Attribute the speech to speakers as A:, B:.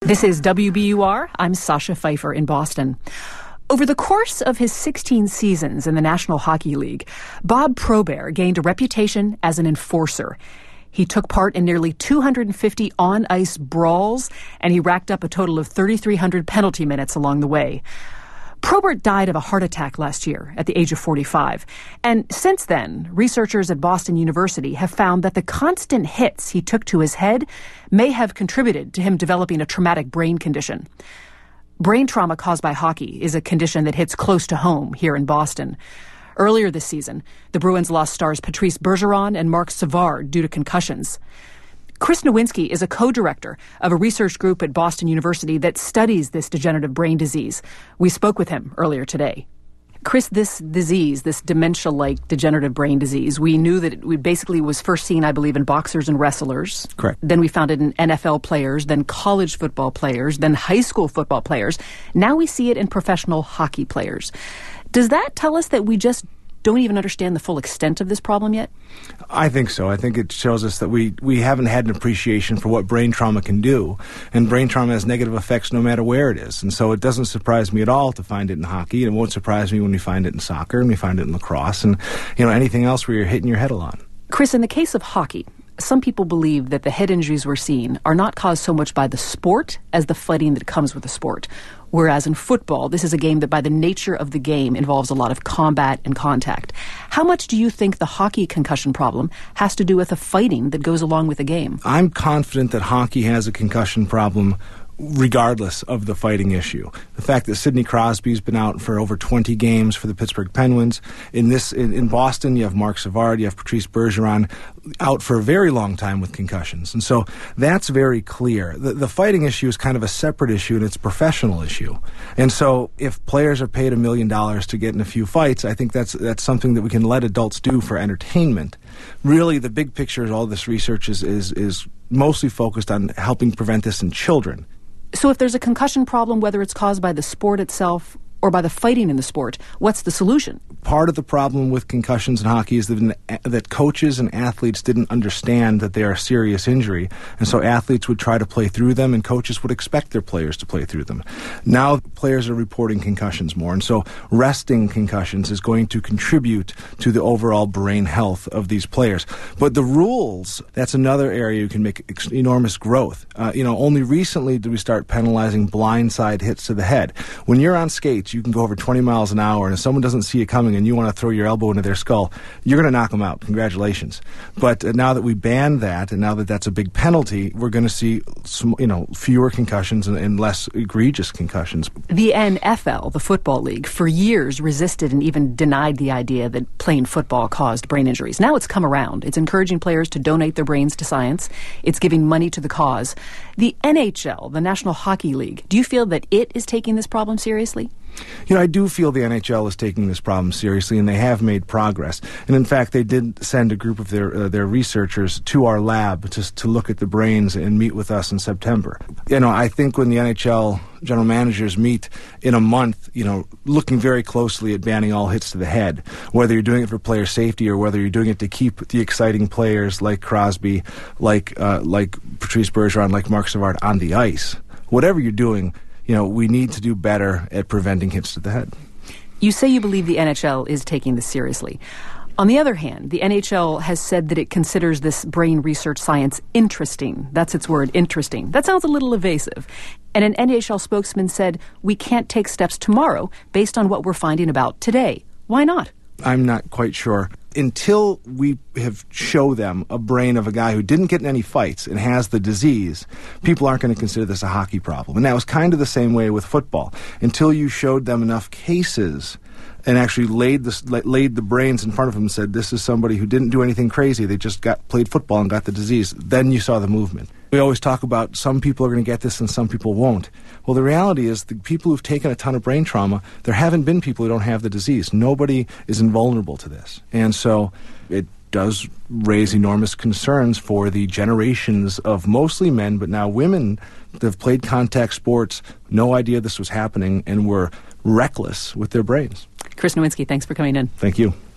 A: This is WBUR. I'm Sasha Pfeiffer in Boston. Over the course of his 16 seasons in the National Hockey League, Bob Probert gained a reputation as an enforcer. He took part in nearly 250 on-ice brawls, and he racked up a total of 3,300 penalty minutes along the way. Probert died of a heart attack last year at the age of 45. And since then, researchers at Boston University have found that the constant hits he took to his head may have contributed to him developing a traumatic brain condition. Brain trauma caused by hockey is a condition that hits close to home here in Boston. Earlier this season, the Bruins lost stars Patrice Bergeron and Marc Savard due to concussions. Chris Nowinski is a co-director of a research group at Boston University that studies this degenerative brain disease. We spoke with him earlier today. Chris, this disease, this dementia-like degenerative brain disease, we knew that it basically was first seen, I believe, in boxers and wrestlers.
B: Correct.
A: Then we found it in NFL players, then college football players, then high school football players. Now we see it in professional hockey players. Does that tell us that we just don't even understand the full extent of this problem yet?
B: I think so. I think it shows us that we haven't had an appreciation for what brain trauma can do. And brain trauma has negative effects no matter where it is. And so it doesn't surprise me at all to find it in hockey. And it won't surprise me when we find it in soccer and we find it in lacrosse and, anything else where you're hitting your head a lot.
A: Chris, in the case of hockey, some people believe that the head injuries we're seeing are not caused so much by the sport as the fighting that comes with the sport. Whereas in football, this is a game that by the nature of the game involves a lot of combat and contact. How much do you think the hockey concussion problem has to do with the fighting that goes along with the game?
B: I'm confident that hockey has a concussion problem regardless of the fighting issue. The fact that Sidney Crosby's been out for over 20 games for the Pittsburgh Penguins. In Boston, you have Marc Savard, you have Patrice Bergeron out for a very long time with concussions. And so that's very clear. The fighting issue is kind of a separate issue, and it's a professional issue. And so if players are paid $1 million to get in a few fights, I think that's something that we can let adults do for entertainment. Really, the big picture of all this research is mostly focused on helping prevent this in children.
A: So if there's a concussion problem, whether it's caused by the sport itself or by the fighting in the sport, what's the solution?
B: Part of the problem with concussions in hockey is that coaches and athletes didn't understand that they are a serious injury, and so athletes would try to play through them, and coaches would expect their players to play through them. Now players are reporting concussions more, and so resting concussions is going to contribute to the overall brain health of these players. But the rules, that's another area you can make enormous growth. Only recently did we start penalizing blindside hits to the head. When you're on skates, you can go over 20 miles an hour, and if someone doesn't see you coming and you want to throw your elbow into their skull, you're going to knock them out. Congratulations. But now that we banned that, and now that that's a big penalty, we're going to see fewer concussions and less egregious concussions.
A: The NFL, the Football League, for years resisted and even denied the idea that playing football caused brain injuries. Now it's come around. It's encouraging players to donate their brains to science. It's giving money to the cause. The NHL, the National Hockey League, do you feel that it is taking this problem seriously?
B: I do feel the NHL is taking this problem seriously, and they have made progress. And in fact, they did send a group of their researchers to our lab to look at the brains and meet with us in September. I think when the NHL general managers meet in a month, looking very closely at banning all hits to the head, whether you're doing it for player safety or whether you're doing it to keep the exciting players like Crosby, like Patrice Bergeron, like Marc Savard on the ice. Whatever you're doing, we need to do better at preventing hits to the head.
A: You say you believe the NHL is taking this seriously. On the other hand, the NHL has said that it considers this brain research science interesting. That's its word, interesting. That sounds a little evasive. And an NHL spokesman said, we can't take steps tomorrow based on what we're finding about today. Why not?
B: I'm not quite sure. Until we have show them a brain of a guy who didn't get in any fights and has the disease, people aren't going to consider this a hockey problem. And that was kind of the same way with football. Until you showed them enough cases and actually laid the brains in front of them and said, this is somebody who didn't do anything crazy, they just played football and got the disease, then you saw the movement. We always talk about some people are going to get this and some people won't. Well, the reality is the people who've taken a ton of brain trauma, there haven't been people who don't have the disease. Nobody is invulnerable to this. And so it does raise enormous concerns for the generations of mostly men, but now women that have played contact sports, no idea this was happening, and were reckless with their brains.
A: Chris Nowinski, thanks for coming in.
B: Thank you.